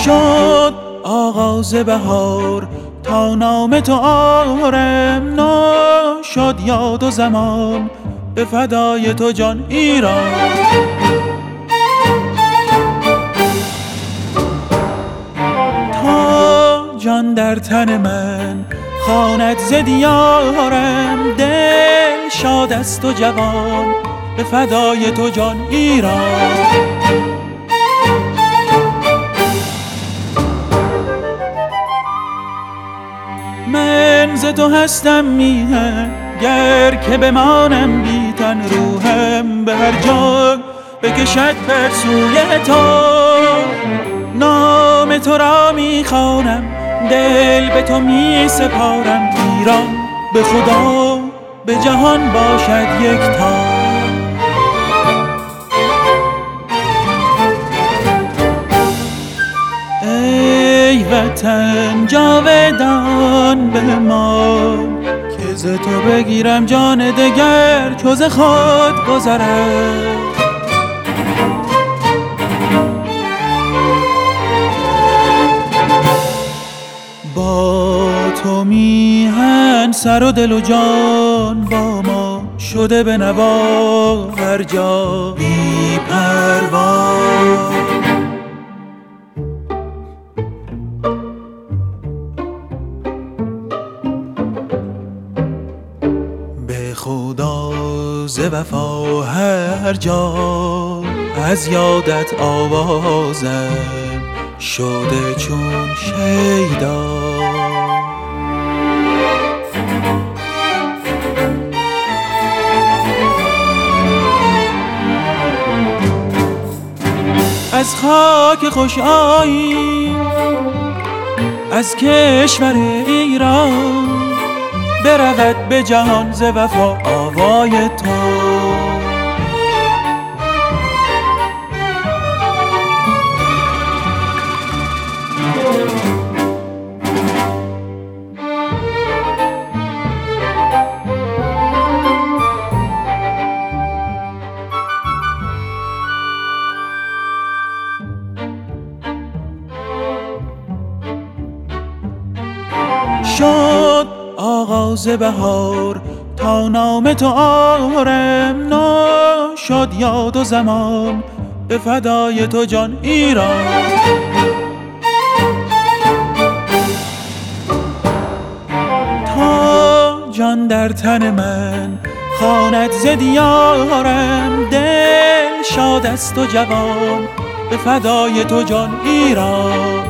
شد آغاز بهار تا نام تو آرم شد یاد و زمان به فدای تو جان ایران. تا جان در تن من خواند ز دیارم دل شاد است و جوان به فدای تو جان ایران. من ز تو هستم میهن گر که بمانم بی تن روحم به هر جا بکشد پر سوی تو. نام تو را میخوانم دل به تو میسپارم ایران به خدا به جهان باشد یکتا. ای وطن جاودان بمان که ز تو بگیرم جان دگر چو ز خود گذرد. با تو میهن سر و دل و جان با ما شده به نوا هر جا بی پروا. به خدا ز وفا هر جا از یادت آوازم شده چون شیدا. از خاک خوش آیی از کشور ایران برود به جهان ز وفا آوای تو. شد آغاز بهار تا نام تو آرم شد یاد و زمان به فدای تو جان ایران. تا جان در تن من خواند ز دیارم دل شاد است و جوان به فدای تو جان ایران.